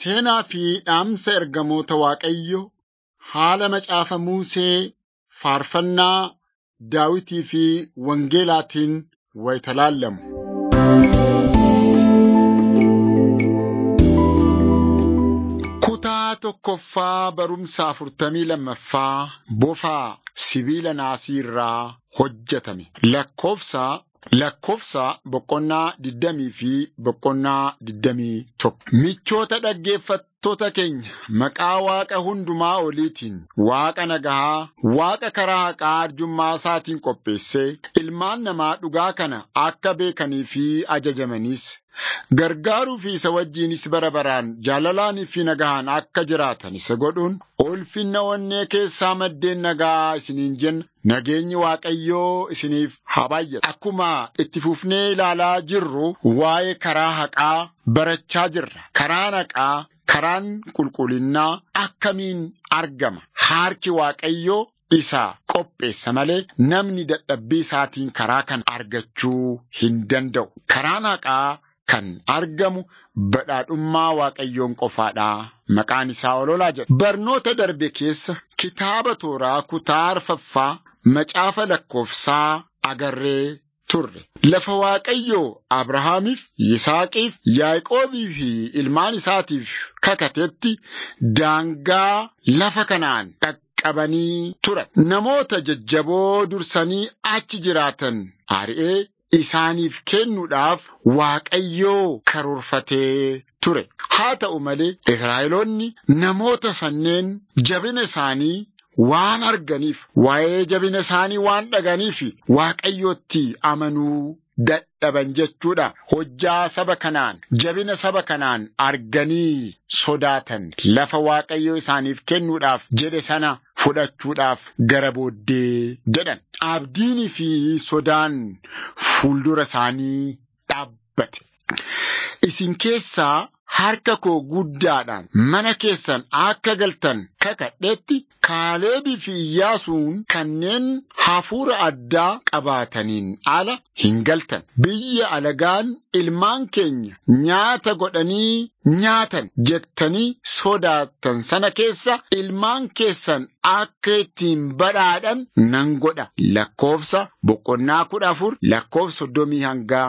Seenaa fi dhaamsa ergamoota Waaqayyo haala macaafa Musee, faarfannaa Daawitii fi Wangeelaatiin wayita laallamu. Kutaa tokkoffaa barumsa 42ffaa bofaa sibiila naasii irraa hojjetame. Lakkoofsa boqonnaa 20 fi boqonnaa 21. Michoota dhaggeeffattoota keenya, maqaa Waaqa hundumaa oliitiin, Waaqa nagahaa, Waaqa karaa haqaa arjummaa isaatiin qopheessee ilmaan namaa dhugaa kana akka beekanii fi ajajamanis gargaaruu fi isa wajjinis bara baraan jaalalaanii fi nagahaan akka jiraatan isa godhuun ulfinna onnee keessaa maddeen nagaa isiniin jenna. Nageenyi Waaqayyoo isiniif haa baay'atu. Akkuma itti fufnee ilaalaa jirru waa'ee karaa haqaa barachaa jirra. Karaan haqaa, karaan qulqullinnaa akkamiin argama? Harki Waaqayyoo isa qopheessa malee namni dadhabbii isaatiin karaa kana argachuu hin danda'u. Karaan haqaa kan argamu badhaadhummaa Waaqayyoon qofaadha. Maqaan isaa ololaa jedha. Barnoota darbe keessa kitaaba Tooraa kutaa 4ffaa macaafa lakkoofsaa agarree turre. Lafa Waaqayyoo Abrahaamiif, Yisaaqiif, Yaaqoobii fi ilmaan isaatiif kakatetti daangaa lafa kanaan dhaqqabanii turan. Namoota jajjaboo dursanii achi jiraatan ari'ee isaaniif kennuudhaaf Waaqayyoo karoorfatee ture. Haa ta'u malee Israa'eloonni namoota sanneen jabina isaanii waan arganiif, waa'ee jabina isaanii waan dhaganiif Waaqayyootti amanuu dadhaban jechuudha. Hojjaa saba kanaan, jabina saba kanaan arganii sodaatan. Lafa Waaqayyoo isaaniif kennuudhaaf jedhe sana fudhachuudhaaf gara booddee jedhan. Abdiinii fi sodaan fuuldura isaanii dhaabbate. Isin keessaa harka koo guddaadhaan mana keessan akka galtan kakadheetti Kaalebii fi Iyyaasuun kanneen hafuura addaa qabaataniin ala hin galtan. Biyya alagaan ilmaan keenya nyaata godhanii nyaatan jettanii sodaattan sana keessa ilmaan keessan akka ittiin badhaadhan nan godha. Lakkoofsa boqonnaa 14 lakkoofsa 30 hanga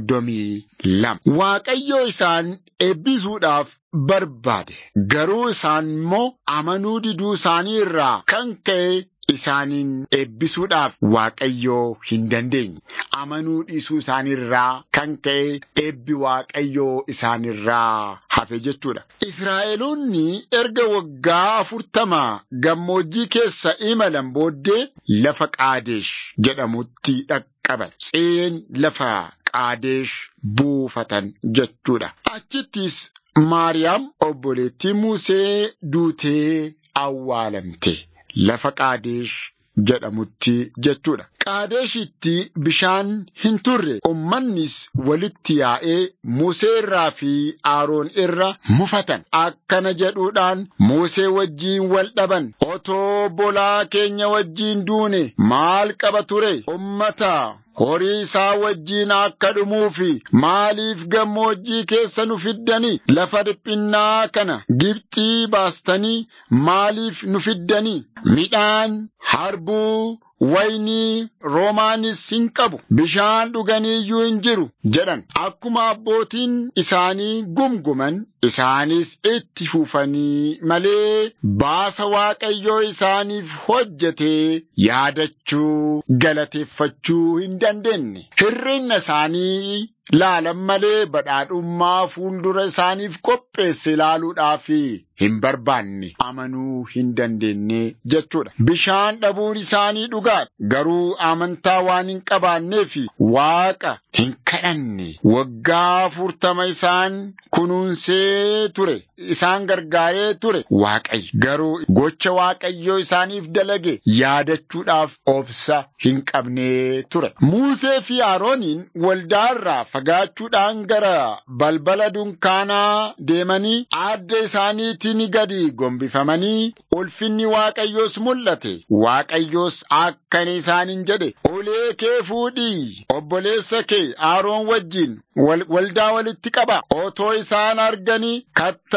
32. Waaqayyo isaan eebbisuudhaaf barbaade. Garuu isaan immoo amanuu diduu isaanii irraa kan ka'e isaaniin eebbisuudhaaf Waaqayyoo hin dandeenye. Amanuu dhiisuu isaanii irraa kan ka'e eebbi Waaqayyoo isaanirraa hafe jechuudha. Israa'eloonni erga waggaa 40 gammoojjii keessa imalan booddee lafa Qaadesh jedhamutti dhaqqaban. Tseen lafa Qaadesh buufatan jechuudha. Achittis Maariyaam obboleettii Musee duutee awwaalamte. Lafa Qaadesh jedhamutti jechuudha. Qaadeshitti bishaan hin turre. Ummannis walitti yaa'ee Musee irraa fi Aroon irra mufatan. Akkana jedhuudhaan Musee wajjiin wal dhaban. Otoo bolaa keenya wajjiin duune maal qaba ture? Ummata horii isaa wajjiin akka dhumuufi maaliif gammoojjii keessa nu fiddanii? Lafa dhiphinnaa kana Gibxii baastanii maaliif nu fiddanii? Midhaan, harbuu, waynii, roomaanis hin qabu. Bishaan dhuganii iyyuu hin jiru jedhan. Akkuma abbootiin isaanii gumguman isaanis itti fufanii malee baasa Waaqayyoo isaaniif hojjetee yaadachuu, galateeffachuu hin dandeenye. Hirrina isaanii laalan malee badhaadhummaa fuuldura isaaniif qopheesse ilaaluudhaaf hin barbaanne, amanuu hin dandeenye jechuudha. Bishaan dhabuun isaanii dhugaadha. Garuu amantaa waan hin qabaanneef Waaqa hin kadhanne. Waggaa 40 isaan kunuunsee ture. Isaan gargaaree ture Waaqayyo. Garuu gocha Waaqayyoo isaaniif dalage yaadachuudhaaf obsa hin qabne ture. Musee fi Arooniin waldaa irraa fagaachuudhaan gara balbala dunkaanaa deemanii adda isaaniitiin gadi gombifamanii ulfinni Waaqayyoos mul'ate. Waaqayyoos akkana isaaniin jedhe, ulee kee fuudhii obboleessa kee Aroon wajjin waldaa walitti qaba. Otoo isaan arganii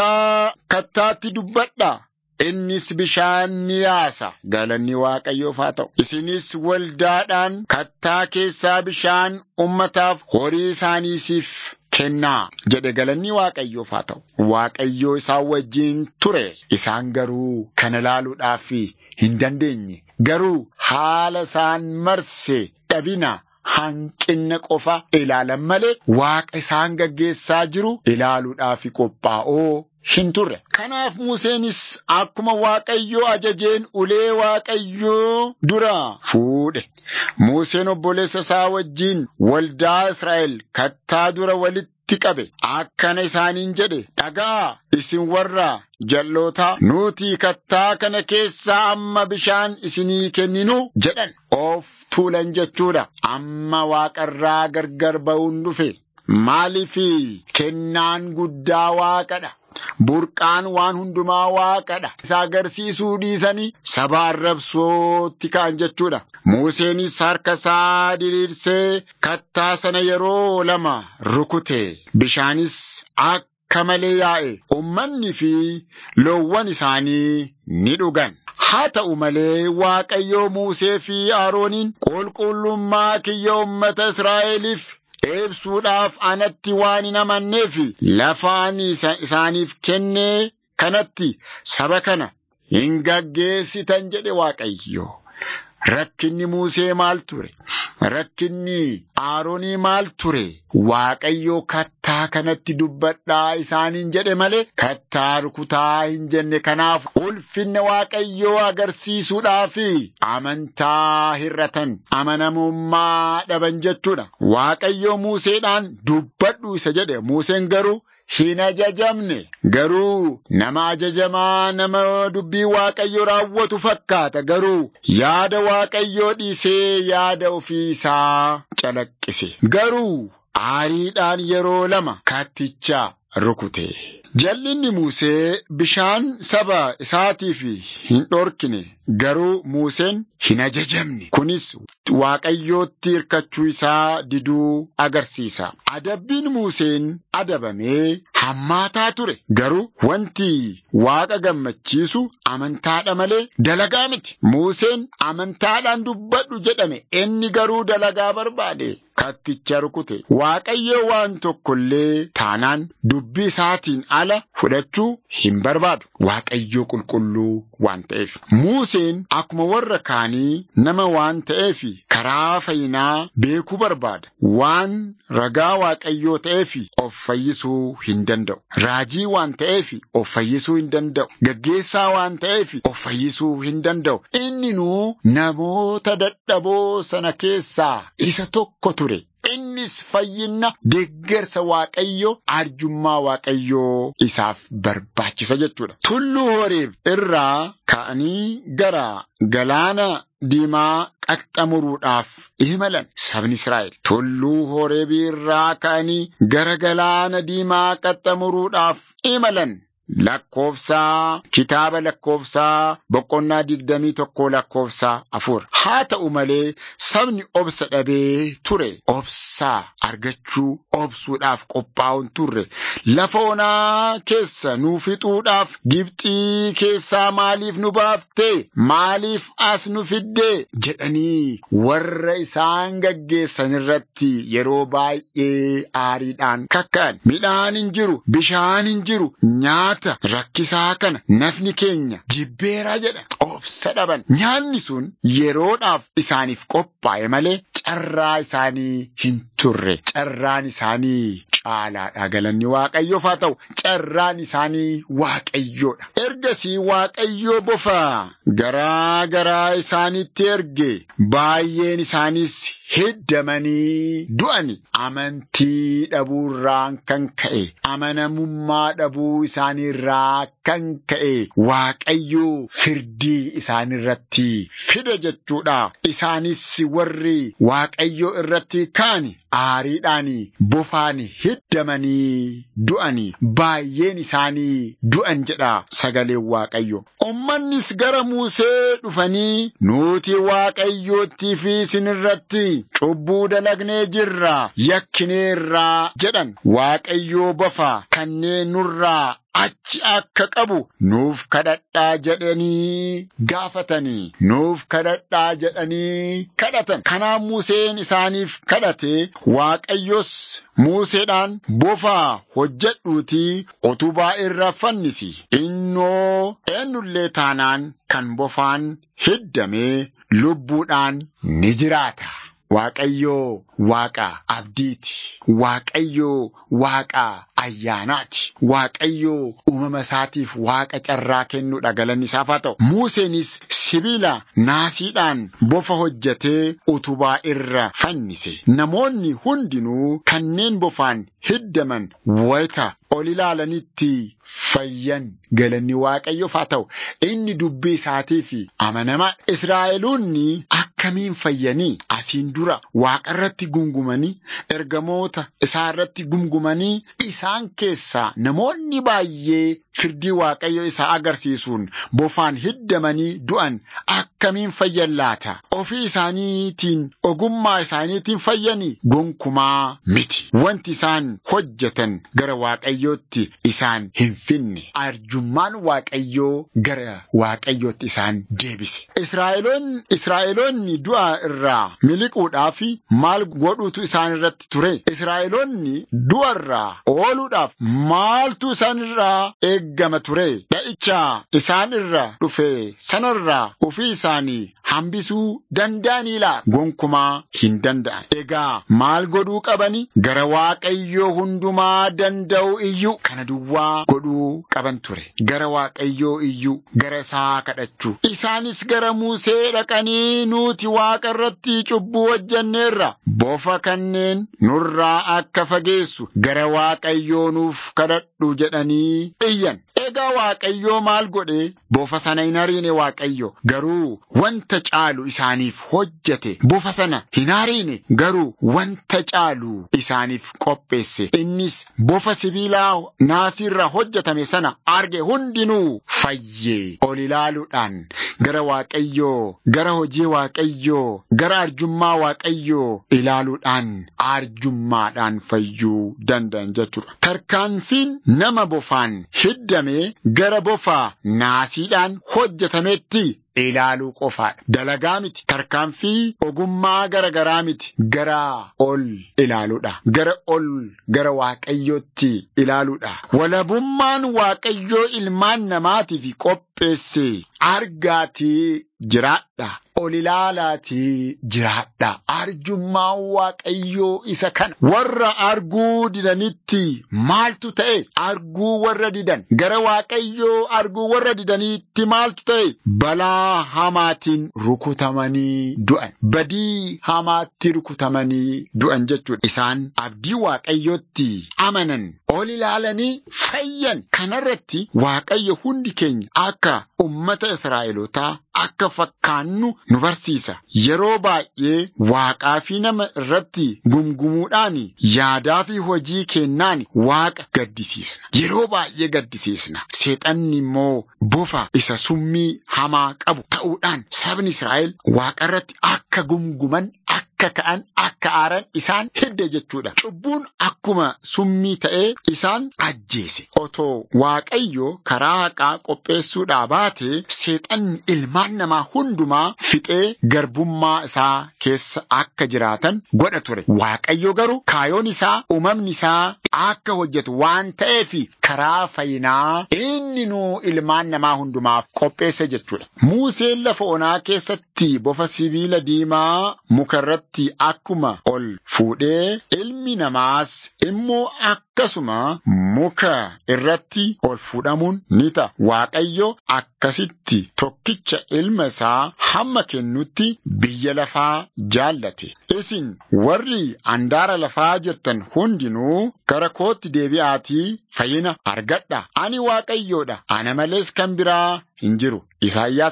kattaatti dubbadhaa. Innis bishaan ni yaasa. Galanni Waaqayyoof haa ta'u. Isinis waldaadhaan kattaa keessaa bishaan ummataaf horii isaaniisiif kennaa jedhe. Galanni Waaqayyoof haa ta'u. Waaqayyoo isaan wajjin ture. Isaan garuu kana ilaaluudhaaf hin dandeenye. Garuu haala isaan marse dhabina hanqina qofa ilaalan malee Waaqa isaan gaggeessaa jiru ilaaluudhaaf qophaa'oo hin turre. Kanaaf Museenis akkuma Waaqayyoo ajajeen ulee Waaqayyoo dura fuudhe. Museen obboleessa isaa wajjin waldaa Israa'el kattaa dura walitti qabe. Akkana isaaniin jedhe, dhagaa isin warra jal'ootaa, nuti kattaa kana keessaa amma bishaan isinii kenninu jedhan. Of tuulan jechuudha. Amma Waaqarraa gargar ba'uun dhufe. Maaliifi kennaan guddaa Waaqadha. Burqaan waan hundumaa Waaqadha. Isa agarsiisuu dhiisanii saba arrabsootti ka'an jechuudha. Museenis harka isaa diriirsee kattaa sana yeroo 2 rukute. Bishaanis akka malee yaa'e. Uummanni fi loowwan isaanii ni dhugan. Haa ta'u malee Waaqayyoo Musee fi Arooniin qulqullummaa kiyya uummata Israa'eliif eebsuudhaaf anatti waan hin amanneef lafa ani isaaniif kennee kanatti saba kana hin gaggeessitan jedhe Waaqayyo. Rakkinni Musee maal ture? Rakkinni Aroonii maal ture? Waaqayyo kattaa kanatti dubbadhaa isaaniin jedhe malee kattaa rukutaa hin jenne. Kanaaf ulfinna Waaqayyoo agarsiisuudhaaf amantaa hir'atan, amanamummaa dhaban jechuudha. Waaqayyo Museedhaan dubbadhu isa jedhe. Museen garuu hin ajajamne. Garuu nama ajajamaa, nama dubbii Waaqayyoo raawwatu fakkaata. Garuu yaada Waaqayyoo dhiisee yaada ofii isaa calaqqise. Garuu aariidhaan yeroo 2 katticha rukute. Jal'inni Musee bishaan saba isaatiif hin dhorkine. Garuu Museen hin ajajamne. Kunis Waaqayyootti hirkachuu isaa diduu agarsiisa. Adabbiin Museen adabamee hammaataa ture. Garuu wanti Waaqa gammachiisu amantaadha malee dalagaa miti. Museen amantaadhaan dubbadhu jedhame. Inni garuu dalagaa barbaade. Katticha rukute. Waaqayyo waan tokkollee taanaan dubbii isaatiin ala fudhachuu hin barbaadu. Waaqayyo qulqulluu waan ta'eef. Museen akkuma warra kaanii nama waan ta'eef karaa fayyinaa beekuu barbaada. Waan ragaa Waaqayyoo ta'eef of fayyisuu hin danda'u. Raajii waan ta'eef of fayyisuu hin danda'u. Gaggeessaa waan ta'eef of fayyisuu hin danda'u. Inninuu namoota dadhaboo sana keessaa isa tokko ture. Innis fayyina deeggarsa Waaqayyoo, arjummaa Waaqayyoo isaaf barbaachisa jechuudha. Tulluu Horeeb irraa ka'anii gara Galaana Diimaa qaxxamuruudhaaf imalan sabni Israa'el. Tulluu Horeeb irraa ka'anii gara Galaana Diimaa qaxxamuruudhaaf imalan. Kitaaba lakkoofsaa boqonnaa 21 lakkoofsaa 4. Haa ta'u malee sabni obsa dhabee ture. Obsaa argachuu, obsuudhaaf qophaa'uun turre. Lafa onaa keessa nu fixuudhaaf Gibxii keessaa maaliif nu baaftee? Maaliif as nu fiddee? jedhanii warra isaan gaggeessan irratti yeroo baay'ee aariidhaan kakka'an. Midhaan hin jiru, bishaan hin jiru, nyaata rakkisaa kana nafni keenya jibbeeraa jedhan. Obsa dhaban. Nyaanni sun yeroodhaaf isaaniif qophaa'e malee carraa isaanii hin turre. Carraan isaanii caalaadha. Galanni Waaqayyoof haa ta'u. Carraan isaanii Waaqayyoodha. Ergasii Waaqayyoo bofa garaa garaa isaanitti erge. Baay'een isaanis hiddamanii du'ani. Amantii dhabuurraan kan ka'e, amanamummaa dhabuu isaaniirraa kan ka'e Waaqayyo firdii isaanirratti fide jechuudha. Isaanis warri Waaqayyo irratti ka'an aariidhaan bofaan hiddamanii du'ani. Baay'een isaanii du'an jedha sagaleen Waaqayyo. Ummannis gara Musee dhufanii nuti Waaqayyootti fi isinirratti cubbuu dalagnee jirra, yakkineerraa jedhan. Waaqayyo bofa kanneen nurraa achi akka qabu nuuf kadhadhaa jedhanii gaafatanii, nuuf kadhadhaa jedhanii kadhatan. Kanaaf Museen isaaniif kadhate. Waaqayyos Museedhaan bofa hojjedhuutii utubaa irra fannisi. Innoo eenyullee taanaan kan bofaan hiddamee lubbuudhaan ni jiraata. Waaqayyo Waaqa abdiiti. Waaqayyo Waaqa ayyaanaati. Waaqayyo uumama isaatiif Waaqa carraa kennuudha. Galanni isaaf haa ta'u. Museenis sibiila naasiidhaan bofa hojjetee utubaa irra fannise. Namoonni hundinuu kanneen bofaan hiddaman wayita ol ilaalanitti fayyan. Galanni Waaqayyoof haa ta'u. Inni dubbii isaatiif amanamaa. Israa'eloonni akkamiin fayyanii asiin dura Waaqa irratti gungumanii, ergamoota isaa irratti gungumanii, isaan keessaa namoonni baay'ee firdii Waaqayyo isaa agarsiisuun bofaan hiddamanii du'an akkamiin fayyan laata? Ofii isaaniitiin, ogummaa isaaniitiin fayyanii? Gonkumaa miti. Wanti isaan hojjetan gara Waaqayyootti isaan hin finne. Arjummaan Waaqayyoo gara Waaqayyootti isaan deebise. Israa'eloonni du'a irraa miliquudhaaf maal godhuutu isaan irratti ture? Israa'eloonni du'a irraa ooluudhaaf maaltu isaan irraa eeggama ture? Dha'icha isaan irra dhufe sanarraa ofii isaanii hambisuu danda'anii laa? Gonkumaa hin danda'an. Egaa maal godhuu qabani? Gara Waaqayyoo hundumaa danda'u iyyuu kana duwwaa godhuu qaban ture. Gara Waaqayyoo iyyuu, gara isaa kadhachuu. Isaanis gara Musee dhaqanii nuti Waaqa irratti cubbuu hojjenneerra, bofa kanneen nurraa akka fageessu gara Waaqayyoo nuuf kadhadhu jedhanii iyyan. Egaa Waaqayyoo maal godhe? Bofa sana hin ariine. Waaqayyo garuu wanta caalu isaaniif hojjete. Bofa sana hin ariine, garuu wanta caalu isaaniif qopheesse. Innis bofa sibiilaa naasiirraa hojjetame sana arge hundinuu fayyee. Ol ilaaluudhaan gara Waaqayyoo, gara hojii Waaqayyoo, gara arjummaa Waaqayyoo ilaaluudhaan arjummaadhaan fayyuu danda'an jechuudha. Tarkaanfiin nama bofaan hiddame gara bofa naasiidhaan hojjetametti ilaaluu qofaadha. Dalagaa miti. Tarkaanfii ogummaa garagaraa miti. Gara ol ilaaluudha. Gara Waaqayyootti ilaaluudha. Walabummaan Waaqayyoo ilmaan namaatiif qopheesse argaatii jiraadha. Ol ilaalaatii jiraadha. Arjummaan Waaqayyoo isa kana. Warra arguu didanitti maaltu ta'e? Arguu warra didan. Gara Waaqayyoo arguu warra didanitti maaltu ta'e? Balaa hamaatiin rukutamanii du'an. Badii hamaatti rukutamanii du'an jechuudha. Isaan abdii Waaqayyootti amanan, ol ilaalanii fayyan. Kanarratti Waaqayyo hundi keenya akka ummata Israa'elootaa akka fakkaannu nu barsiisa. Yeroo baay'ee Waaqaa fi nama irratti gumgumuudhaan yaadaa fi hojii kennaan Waaqa gaddisiisna. Yeroo baay'ee gaddisiisna. Seexanni immoo bofa isa summii hamaa qabu ta'uudhaan sabni Israa'el Waaqa irratti akka gumguman, akka ka'an, akka aaran isaan hidde jechuudha. Cubbuun akkuma summii ta'ee isaan ajjeese. Otoo Waaqayyo karaa haqaa qopheessuudhaa baate seexanni ilmaan namaa hundumaa fixee garbummaa isaa keessa akka jiraatan godha ture. Waaqayyo garuu kaayoon isaa, uumamni isaa akka hojjetu waan ta'eef karaa fayyinaa inni nuu ilmaan namaa hundumaaf qopheesse jechuudha. Museen lafa onaa keessatti bofa sibiila diimaa mukarratti akkuma ol fuudhee, ilmi namaas immoo akkasuma muka irratti ol fuudhamuun ni ta'a. Waaqayyo akkasitti tokkicha ilma isaa hamma kennutti biyya lafaa jaallate. Isin warri handaara lafaa jirtan hundinuu gara kootti deebi'aatii fayyina argadha. Ani Waaqayyoodha. Ana malees kan biraa hin jiru. Isaayyaas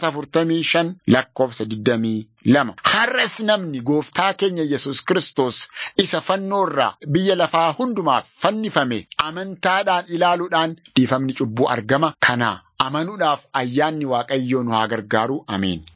45:22. Har'as namni gooftaa keenya Yesus Kiristoos isa fannoorraa biyya lafaa hundumaaf fannifame amantaadhaan ilaaluudhaan dhiifamni cubbuu argama. Kana amanuudhaaf ayyaanni Waaqayyoo nu haa gargaaru. Ameen.